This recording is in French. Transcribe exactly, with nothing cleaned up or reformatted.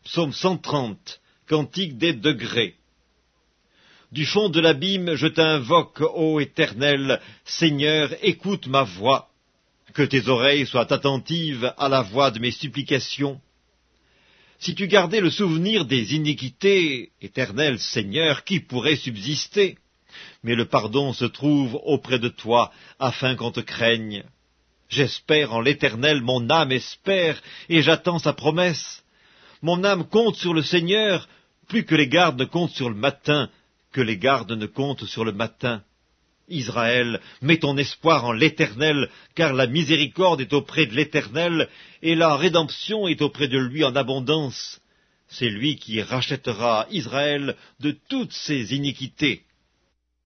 Psaume cent trente, Cantique des degrés. Du fond de l'abîme, je t'invoque, ô Éternel, Seigneur, écoute ma voix. Que tes oreilles soient attentives à la voix de mes supplications. Si tu gardais le souvenir des iniquités, Éternel Seigneur, qui pourrait subsister? Mais le pardon se trouve auprès de toi, afin qu'on te craigne. J'espère en l'Éternel, mon âme espère, et j'attends sa promesse. Mon âme compte sur le Seigneur, plus que les gardes ne comptent sur le matin, que les gardes ne comptent sur le matin. Israël, mets ton espoir en l'Éternel, car la miséricorde est auprès de l'Éternel, et la rédemption est auprès de lui en abondance. C'est lui qui rachètera Israël de toutes ses iniquités.